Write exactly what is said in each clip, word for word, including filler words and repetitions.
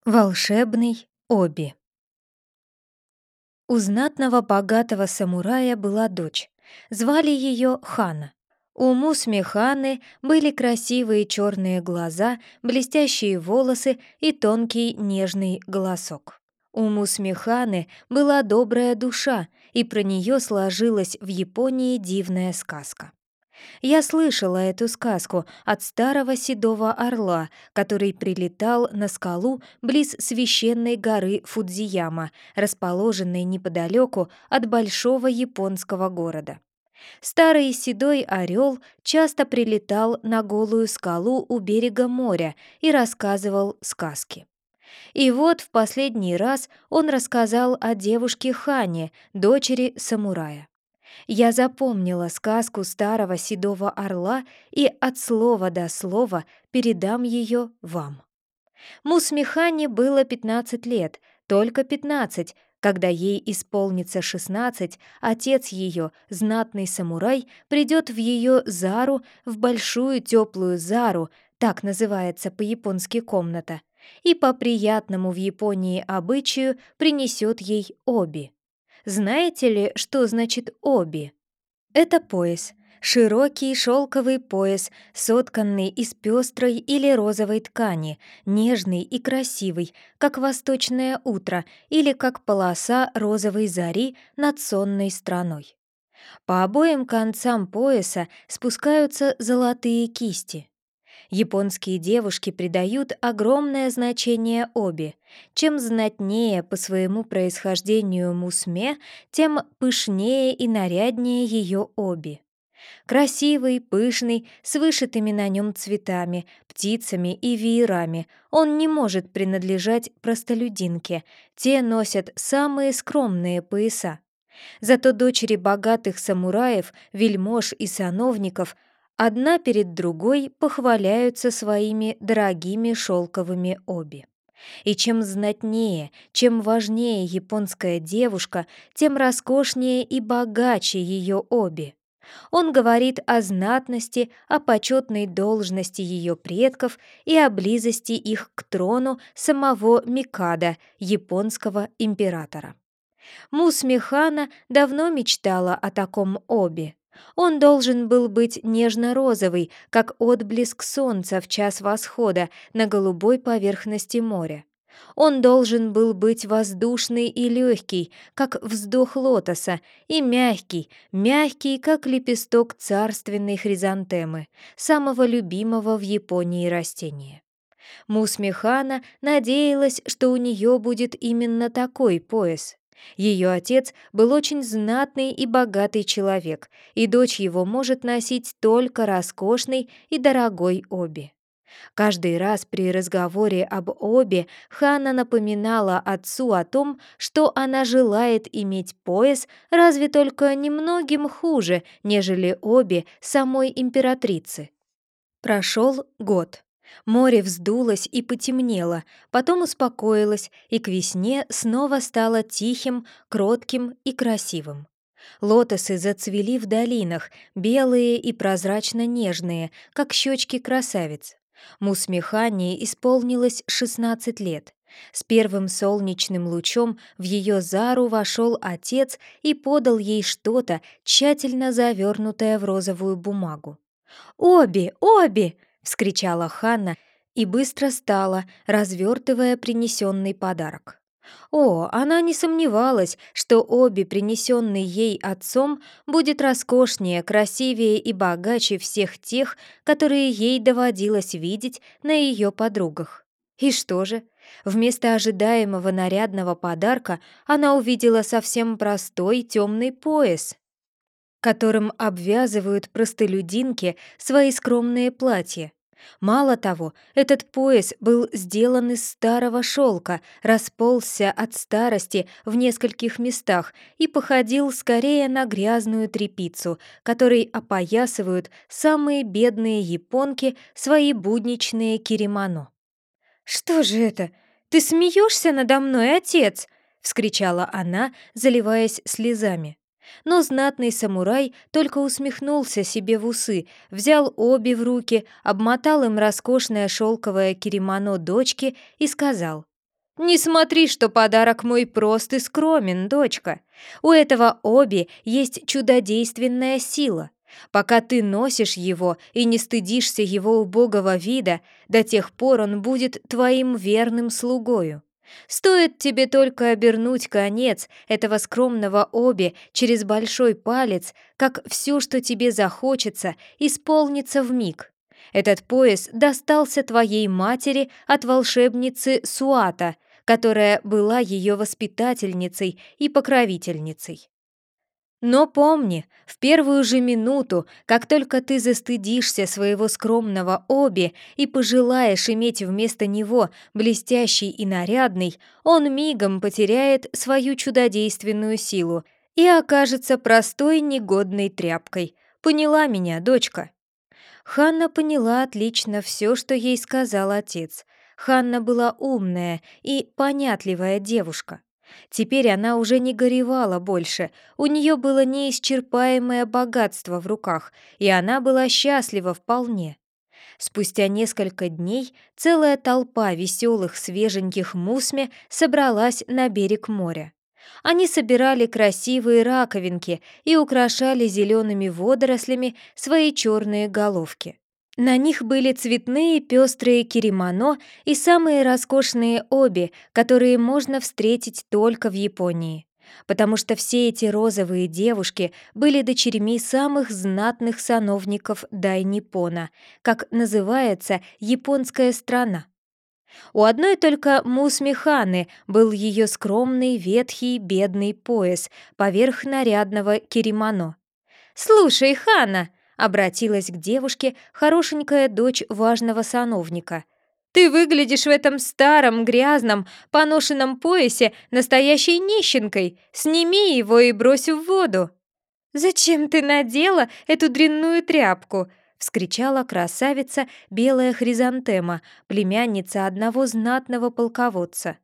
Волшебный Оби. У знатного богатого самурая была дочь. Звали ее Хана. У Мусми Ханы были красивые черные глаза, блестящие волосы и тонкий нежный голосок. У Мусми Ханы была добрая душа, и про нее сложилась в Японии дивная сказка. Я слышала эту сказку от старого седого орла, который прилетал на скалу близ священной горы Фудзияма, расположенной неподалеку от большого японского города. Старый седой орел часто прилетал на голую скалу у берега моря и рассказывал сказки. И вот в последний раз он рассказал о девушке Хане, дочери самурая. Я запомнила сказку старого седого орла и от слова до слова передам ее вам. Мусмихане было пятнадцать лет, только пятнадцать. Когда ей исполнится шестнадцать, отец ее, знатный самурай, придет в ее зару, в большую теплую зару, так называется по-японски комната, и по приятному в Японии обычаю принесет ей оби. Знаете ли, что значит оби? Это пояс. Широкий шелковый пояс, сотканный из пестрой или розовой ткани, нежный и красивый, как восточное утро или как полоса розовой зари над сонной страной. По обоим концам пояса спускаются золотые кисти. Японские девушки придают огромное значение оби. Чем знатнее по своему происхождению мусме, тем пышнее и наряднее ее оби. Красивый, пышный, с вышитыми на нем цветами, птицами и веерами, он не может принадлежать простолюдинке, те носят самые скромные пояса. Зато дочери богатых самураев, вельмож и сановников одна перед другой похваляются своими дорогими шелковыми оби. И чем знатнее, чем важнее японская девушка, тем роскошнее и богаче ее оби. Он говорит о знатности, о почетной должности ее предков и о близости их к трону самого Микадо, японского императора. Мусми Хана давно мечтала о таком оби. Он должен был быть нежно-розовый, как отблеск солнца в час восхода на голубой поверхности моря. Он должен был быть воздушный и легкий, как вздох лотоса, и мягкий, мягкий, как лепесток царственной хризантемы, самого любимого в Японии растения. Мусми Хана надеялась, что у нее будет именно такой пояс. Ее отец был очень знатный и богатый человек, и дочь его может носить только роскошный и дорогой оби. Каждый раз при разговоре об обе Хана напоминала отцу о том, что она желает иметь пояс разве только немногим хуже, нежели обе самой императрицы. Прошел год. Море вздулось и потемнело, потом успокоилось, и к весне снова стало тихим, кротким и красивым. Лотосы зацвели в долинах, белые и прозрачно-нежные, как щечки красавиц. Мусми Хане исполнилось шестнадцать лет. С первым солнечным лучом в ее зару вошел отец и подал ей что-то, тщательно завернутое в розовую бумагу. «Оби! Оби!» — вскричала Ханна и быстро стала, развертывая принесенный подарок. О, она не сомневалась, что оби, принесенный ей отцом, будет роскошнее, красивее и богаче всех тех, которые ей доводилось видеть на ее подругах. И что же? Вместо ожидаемого нарядного подарка она увидела совсем простой темный пояс, которым обвязывают простолюдинки свои скромные платья. Мало того, этот пояс был сделан из старого шелка, расползся от старости в нескольких местах и походил скорее на грязную тряпицу, которой опоясывают самые бедные японки свои будничные кимоно. «Что же это? Ты смеешься надо мной, отец?» — вскричала она, заливаясь слезами. Но знатный самурай только усмехнулся себе в усы, взял оби в руки, обмотал им роскошное шелковое кимоно дочки и сказал: Не смотри, что подарок мой прост и скромен, дочка. У этого оби есть чудодейственная сила. Пока ты носишь его и не стыдишься его убогого вида, до тех пор он будет твоим верным слугою. Стоит тебе только обернуть конец этого скромного оби через большой палец, как все, что тебе захочется, исполнится вмиг. Этот пояс достался твоей матери от волшебницы Суата, которая была ее воспитательницей и покровительницей. Но помни, в первую же минуту, как только ты застыдишься своего скромного оби и пожелаешь иметь вместо него блестящий и нарядный, он мигом потеряет свою чудодейственную силу и окажется простой негодной тряпкой. Поняла меня, дочка?» Ханна поняла отлично все, что ей сказал отец. Ханна была умная и понятливая девушка. Теперь она уже не горевала больше, у нее было неисчерпаемое богатство в руках, и она была счастлива вполне. Спустя несколько дней целая толпа веселых свеженьких мусме собралась на берег моря. Они собирали красивые раковинки и украшали зелеными водорослями свои черные головки. На них были цветные пестрые кимоно и самые роскошные оби, которые можно встретить только в Японии. Потому что все эти розовые девушки были дочерьми самых знатных сановников Дай-Ниппона, как называется японская страна. У одной только Мусми Ханы был ее скромный, ветхий, бедный пояс поверх нарядного кимоно. «Слушай, Хана!» — обратилась к девушке хорошенькая дочь важного сановника. «Ты выглядишь в этом старом, грязном, поношенном поясе настоящей нищенкой. Сними его и брось в воду». «Зачем ты надела эту дрянную тряпку?» — вскричала красавица белая хризантема, племянница одного знатного полководца.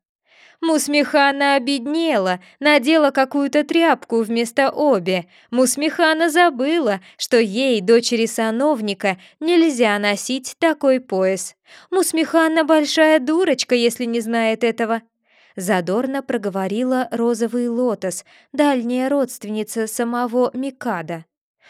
Мусмихана обеднела, надела какую-то тряпку вместо оби. Мусмихана забыла, что ей, дочери сановника, нельзя носить такой пояс. Мусмихана большая дурочка, если не знает этого. Задорно проговорила розовый лотос, дальняя родственница самого Микада.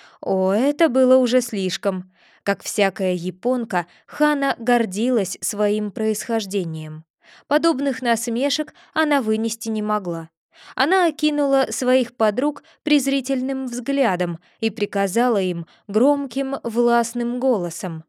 О, это было уже слишком. Как всякая японка, Хана гордилась своим происхождением. Подобных насмешек она вынести не могла. Она окинула своих подруг презрительным взглядом и приказала им громким властным голосом: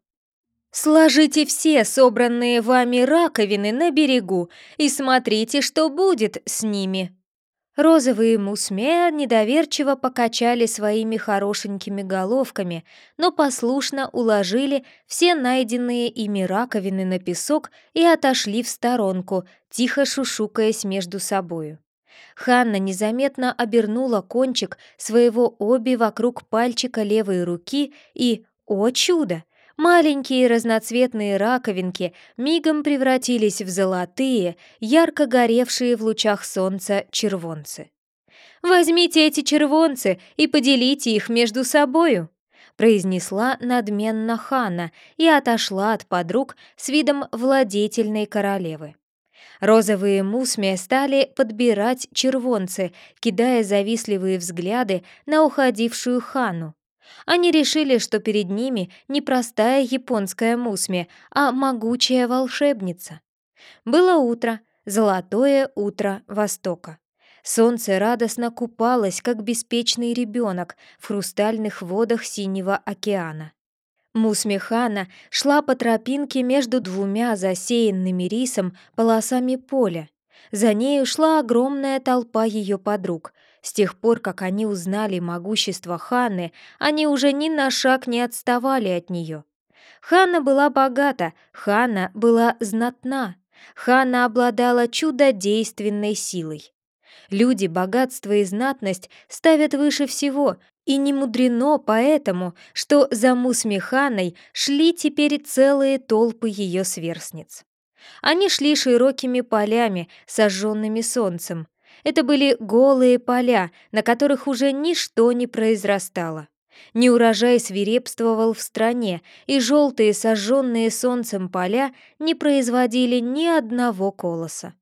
«Сложите все собранные вами раковины на берегу и смотрите, что будет с ними». Розовые мусме недоверчиво покачали своими хорошенькими головками, но послушно уложили все найденные ими раковины на песок и отошли в сторонку, тихо шушукаясь между собою. Ханна незаметно обернула кончик своего оби вокруг пальчика левой руки и, о чудо! Маленькие разноцветные раковинки мигом превратились в золотые, ярко горевшие в лучах солнца червонцы. «Возьмите эти червонцы и поделите их между собою», произнесла надменно Ханна и отошла от подруг с видом владетельной королевы. Розовые мусме стали подбирать червонцы, кидая завистливые взгляды на уходившую Ханну. Они решили, что перед ними не простая японская мусме, а могучая волшебница. Было утро, золотое утро Востока. Солнце радостно купалось, как беспечный ребенок, в хрустальных водах синего океана. Мусме Хана шла по тропинке между двумя засеянными рисом полосами поля. За нею шла огромная толпа ее подруг. С тех пор, как они узнали могущество Ханны, они уже ни на шаг не отставали от нее. Ханна была богата, Ханна была знатна, Ханна обладала чудодейственной силой. Люди богатство и знатность ставят выше всего, и не мудрено поэтому, что за Мусме Ханой шли теперь целые толпы ее сверстниц. Они шли широкими полями, сожженными солнцем. Это были голые поля, на которых уже ничто не произрастало. Неурожай свирепствовал в стране, и желтые сожженные солнцем поля не производили ни одного колоса.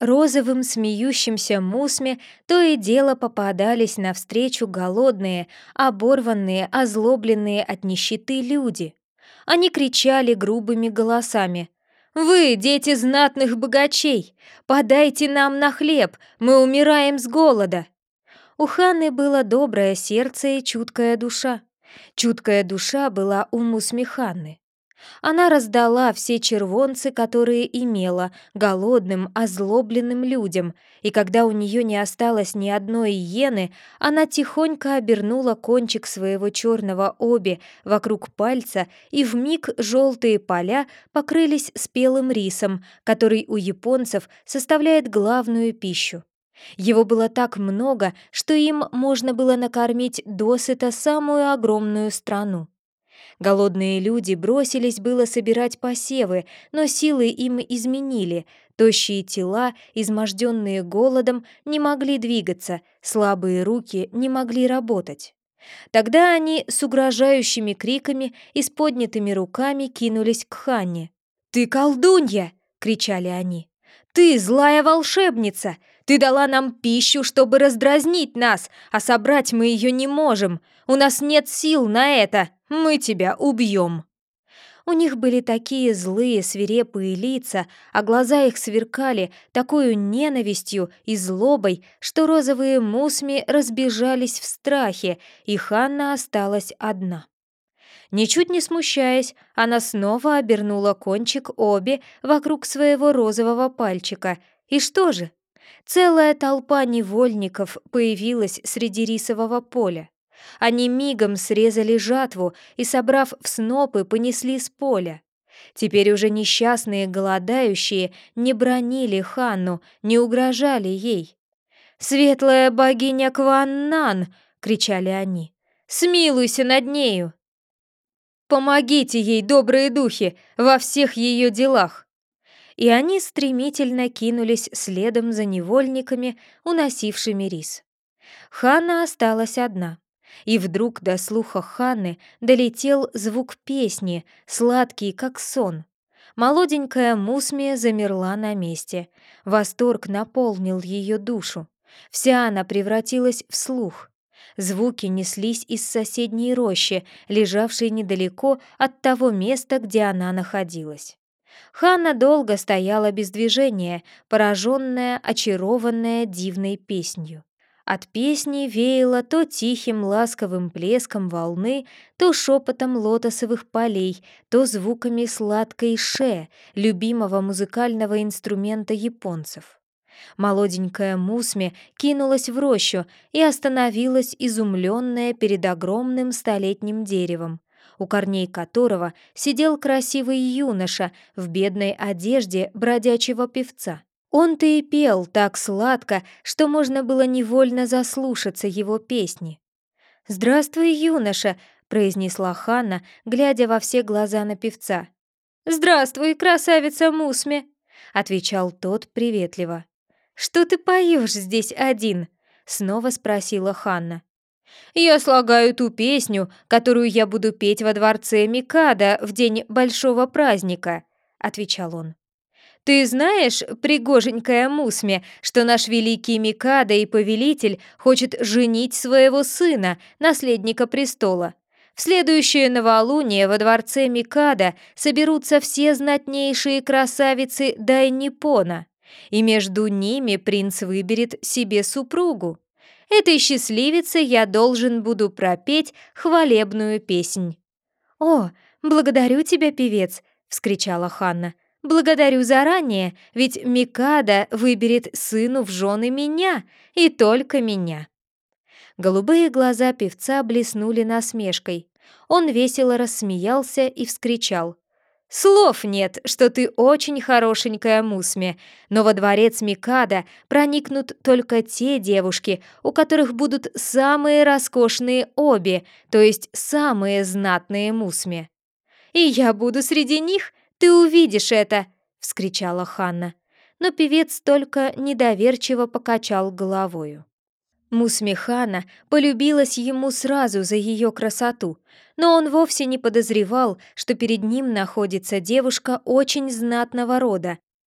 Розовым смеющимся Мусме то и дело попадались навстречу голодные, оборванные, озлобленные от нищеты люди. Они кричали грубыми голосами: «Вы, дети знатных богачей, подайте нам на хлеб, мы умираем с голода!» У Ханны было доброе сердце и чуткая душа. Чуткая душа была у Мусми Ханны. Она раздала все червонцы, которые имела, голодным, озлобленным людям, и когда у нее не осталось ни одной иены, она тихонько обернула кончик своего черного оби вокруг пальца, и вмиг желтые поля покрылись спелым рисом, который у японцев составляет главную пищу. Его было так много, что им можно было накормить досыта самую огромную страну. Голодные люди бросились было собирать посевы, но силы им изменили. Тощие тела, изможденные голодом, не могли двигаться, слабые руки не могли работать. Тогда они с угрожающими криками и с поднятыми руками кинулись к Ханне. «Ты колдунья!» — кричали они. «Ты злая волшебница! Ты дала нам пищу, чтобы раздразнить нас, а собрать мы ее не можем. У нас нет сил на это. Мы тебя убьем!» У них были такие злые, свирепые лица, а глаза их сверкали такой ненавистью и злобой, что розовые мусми разбежались в страхе, и Ханна осталась одна. Ничуть не смущаясь, она снова обернула кончик оби вокруг своего розового пальчика. И что же? Целая толпа невольников появилась среди рисового поля. Они мигом срезали жатву и, собрав в снопы, понесли с поля. Теперь уже несчастные голодающие не бранили Ханну, не угрожали ей. «Светлая богиня Кваннан!» — кричали они. «Смилуйся над нею! Помогите ей, добрые духи, во всех ее делах!» И они стремительно кинулись следом за невольниками, уносившими рис. Ханна осталась одна. И вдруг до слуха Ханны долетел звук песни, сладкий, как сон. Молоденькая Мусмия замерла на месте. Восторг наполнил ее душу. Вся она превратилась в слух. Звуки неслись из соседней рощи, лежавшей недалеко от того места, где она находилась. Ханна долго стояла без движения, пораженная, очарованная дивной песнью. От песни веяло то тихим ласковым плеском волны, то шепотом лотосовых полей, то звуками сладкой ше, любимого музыкального инструмента японцев. Молоденькая Мусме кинулась в рощу и остановилась, изумленная перед огромным столетним деревом, у корней которого сидел красивый юноша в бедной одежде бродячего певца. Он-то и пел так сладко, что можно было невольно заслушаться его песни. «Здравствуй, юноша!» — произнесла Ханна, глядя во все глаза на певца. «Здравствуй, красавица Мусме!» — отвечал тот приветливо. «Что ты поешь здесь один?» — снова спросила Ханна. «Я слагаю ту песню, которую я буду петь во дворце Микадо в день большого праздника», — отвечал он. «Ты знаешь, пригоженькая Мусме, что наш великий Микадо и повелитель хочет женить своего сына, наследника престола? В следующее новолуние во дворце Микадо соберутся все знатнейшие красавицы Дайниппона, и между ними принц выберет себе супругу. Этой счастливице я должен буду пропеть хвалебную песнь». «О, благодарю тебя, певец!» — вскричала Ханна. «Благодарю заранее, ведь Микадо выберет сыну в жены меня, и только меня». Голубые глаза певца блеснули насмешкой. Он весело рассмеялся и вскричал: «Слов нет, что ты очень хорошенькая Мусме, но во дворец Микадо проникнут только те девушки, у которых будут самые роскошные оби, то есть самые знатные Мусме. И я буду среди них, ты увидишь это!» — вскричала Ханна. Но певец только недоверчиво покачал головою. Мусме Ханна полюбилась ему сразу за ее красоту, но он вовсе не подозревал, что перед ним находится девушка очень знатного рода.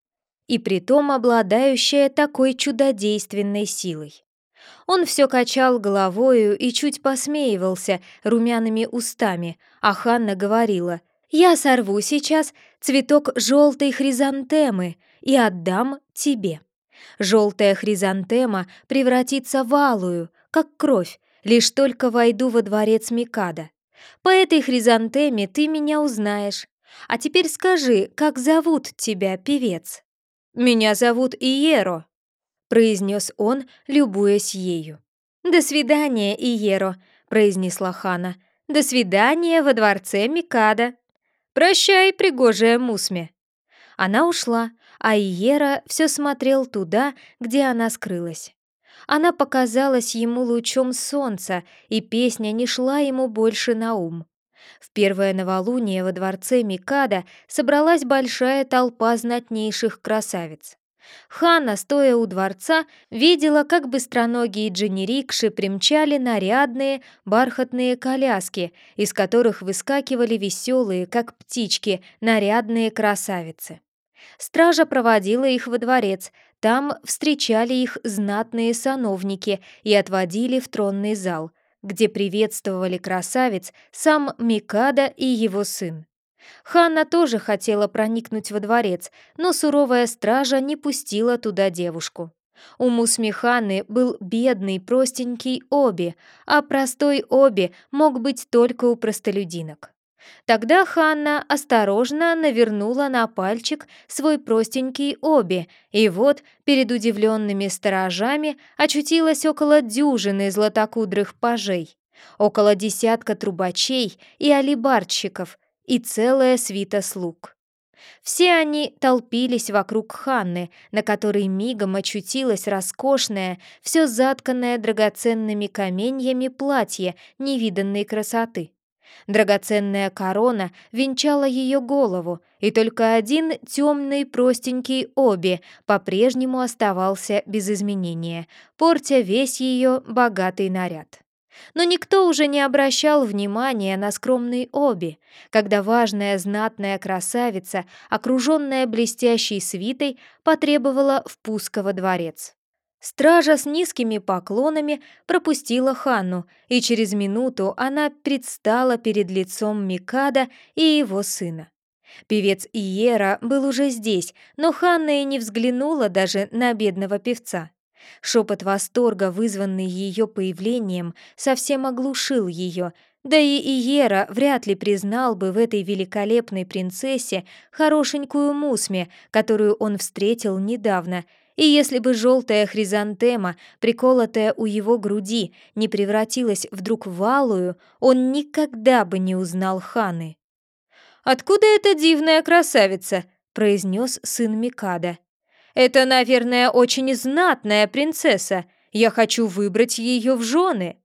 и притом обладающая такой чудодейственной силой. Он все качал головою и чуть посмеивался румяными устами, а Ханна говорила: «Я сорву сейчас цветок желтой хризантемы и отдам тебе. Желтая хризантема превратится в алую, как кровь, лишь только войду во дворец Микадо. По этой хризантеме ты меня узнаешь. А теперь скажи, как зовут тебя, певец?» «Меня зовут Иеро», — произнес он, любуясь ею. «До свидания, Иеро», — произнесла Ханна. «До свидания во дворце Микадо. Прощай, пригожая Мусме». Она ушла, а Иера все смотрел туда, где она скрылась. Она показалась ему лучом солнца, и песня не шла ему больше на ум. В первое новолуние во дворце Микадо собралась большая толпа знатнейших красавиц. Ханна, стоя у дворца, видела, как быстроногие дженерикши примчали нарядные бархатные коляски, из которых выскакивали веселые, как птички, нарядные красавицы. Стража проводила их во дворец, там встречали их знатные сановники и отводили в тронный зал, где приветствовали красавиц сам Микадо и его сын. Ханна тоже хотела проникнуть во дворец, но суровая стража не пустила туда девушку. У Мусми Ханны был бедный простенький оби, а простой оби мог быть только у простолюдинок. Тогда Ханна осторожно навернула на пальчик свой простенький оби, и вот перед удивленными сторожами очутилась около дюжины златокудрых пажей, около десятка трубачей и алибардщиков и целая свита слуг. Все они толпились вокруг Ханны, на которой мигом очутилось роскошное, все затканное драгоценными каменьями платье невиданной красоты. Драгоценная корона венчала ее голову, и только один темный простенький оби по-прежнему оставался без изменения, портя весь ее богатый наряд. Но никто уже не обращал внимания на скромный оби, когда важная знатная красавица, окруженная блестящей свитой, потребовала впуска во дворец. Стража с низкими поклонами пропустила Ханну, и через минуту она предстала перед лицом Микадо и его сына. Певец Иера был уже здесь, но Ханна и не взглянула даже на бедного певца. Шепот восторга, вызванный ее появлением, совсем оглушил ее, да и Иера вряд ли признал бы в этой великолепной принцессе хорошенькую Мусме, которую он встретил недавно, и если бы желтая хризантема, приколотая у его груди, не превратилась вдруг в алую, он никогда бы не узнал Ханны. «Откуда эта дивная красавица?» — произнес сын Микадо. «Это, наверное, очень знатная принцесса. Я хочу выбрать ее в жены».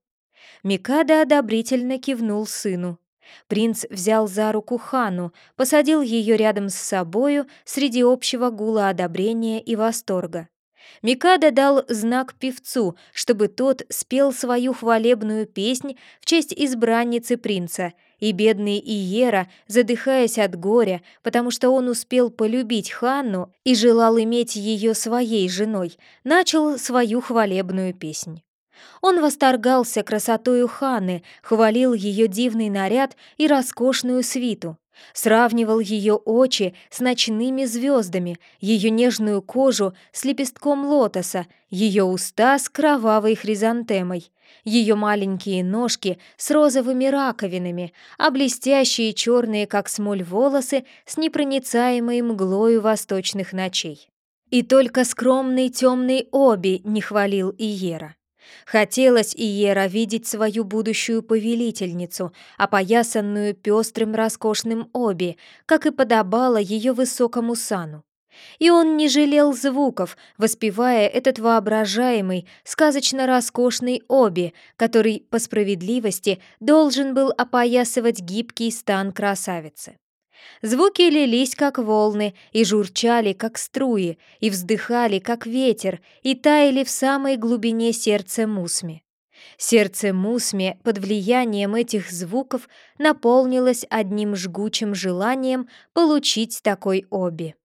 Микадо одобрительно кивнул сыну. Принц взял за руку Ханну, посадил ее рядом с собою среди общего гула одобрения и восторга. Микадо дал знак певцу, чтобы тот спел свою хвалебную песнь в честь избранницы принца, и бедный Иера, задыхаясь от горя, потому что он успел полюбить Ханну и желал иметь ее своей женой, начал свою хвалебную песнь. Он восторгался красотою Ханны, хвалил ее дивный наряд и роскошную свиту, сравнивал ее очи с ночными звездами, ее нежную кожу с лепестком лотоса, ее уста с кровавой хризантемой, ее маленькие ножки с розовыми раковинами, а блестящие черные, как смоль, волосы с непроницаемой мглою восточных ночей. И только скромный темный оби не хвалил Иера. Хотелось Иера видеть свою будущую повелительницу, опоясанную пестрым роскошным оби, как и подобало ее высокому сану. И он не жалел звуков, воспевая этот воображаемый, сказочно роскошный оби, который, по справедливости, должен был опоясывать гибкий стан красавицы. Звуки лились, как волны, и журчали, как струи, и вздыхали, как ветер, и таяли в самой глубине сердца Мусми. Сердце Мусми под влиянием этих звуков наполнилось одним жгучим желанием получить такой оби.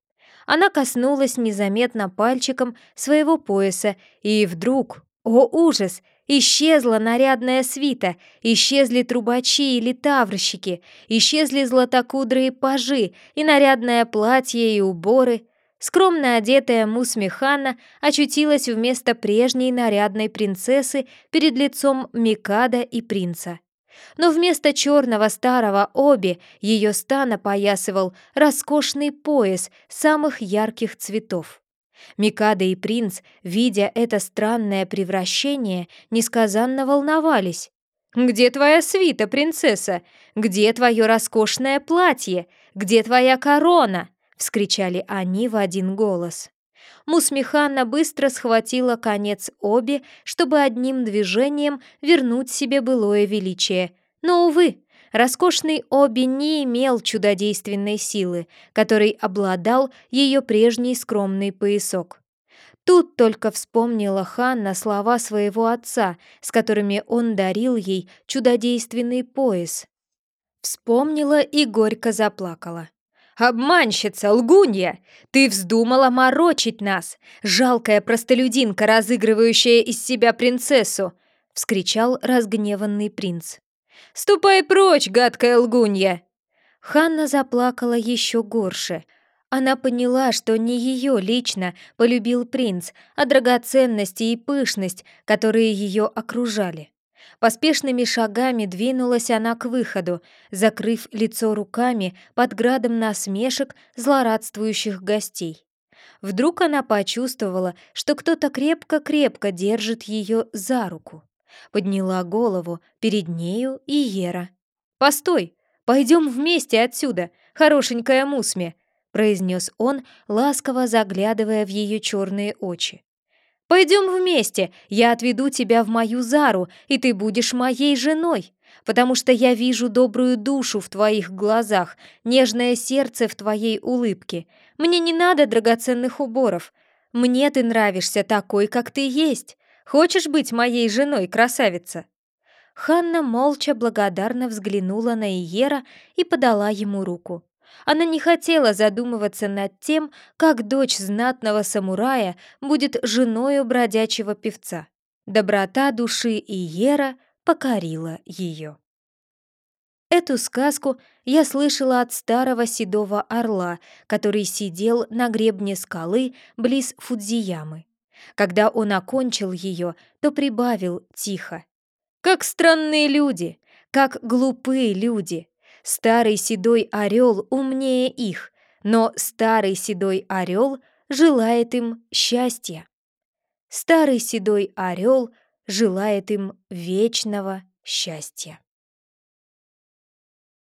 Она коснулась незаметно пальчиком своего пояса, и вдруг, о ужас, исчезла нарядная свита, исчезли трубачи или таврщики, исчезли златокудрые пажи и нарядное платье и уборы. Скромно одетая Мусмехана очутилась вместо прежней нарядной принцессы перед лицом Микада и принца. Но вместо черного старого оби ее стан опоясывал роскошный пояс самых ярких цветов. Микада и принц, видя это странное превращение, несказанно волновались. «Где твоя свита, принцесса? Где твое роскошное платье? Где твоя корона?» — вскричали они в один голос. Мусмехана быстро схватила конец оби, чтобы одним движением вернуть себе былое величие. Но, увы, роскошный оби не имел чудодейственной силы, которой обладал ее прежний скромный поясок. Тут только вспомнила Ханна слова своего отца, с которыми он дарил ей чудодейственный пояс. Вспомнила и горько заплакала. «Обманщица, лгунья! Ты вздумала морочить нас, жалкая простолюдинка, разыгрывающая из себя принцессу!» — вскричал разгневанный принц. «Ступай прочь, гадкая лгунья!» Ханна заплакала еще горше. Она поняла, что не ее лично полюбил принц, а драгоценности и пышность, которые ее окружали. Поспешными шагами двинулась она к выходу, закрыв лицо руками под градом насмешек злорадствующих гостей. Вдруг она почувствовала, что кто-то крепко-крепко держит ее за руку. Подняла голову, перед нею Иера. «Постой! Пойдем вместе отсюда, хорошенькая Мусме!» произнес он, ласково заглядывая в ее черные очи. «Пойдем вместе, я отведу тебя в мою Зару, и ты будешь моей женой, потому что я вижу добрую душу в твоих глазах, нежное сердце в твоей улыбке. Мне не надо драгоценных уборов. Мне ты нравишься такой, как ты есть. Хочешь быть моей женой, красавица?» Ханна молча благодарно взглянула на Иера и подала ему руку. Она не хотела задумываться над тем, как дочь знатного самурая будет женою бродячего певца. Доброта души Иера покорила ее. Эту сказку я слышала от старого седого орла, который сидел на гребне скалы близ Фудзиямы. Когда он окончил ее, то прибавил тихо: «Как странные люди! Как глупые люди! Старый седой орел умнее их, но старый седой орел желает им счастья. Старый седой орел желает им вечного счастья».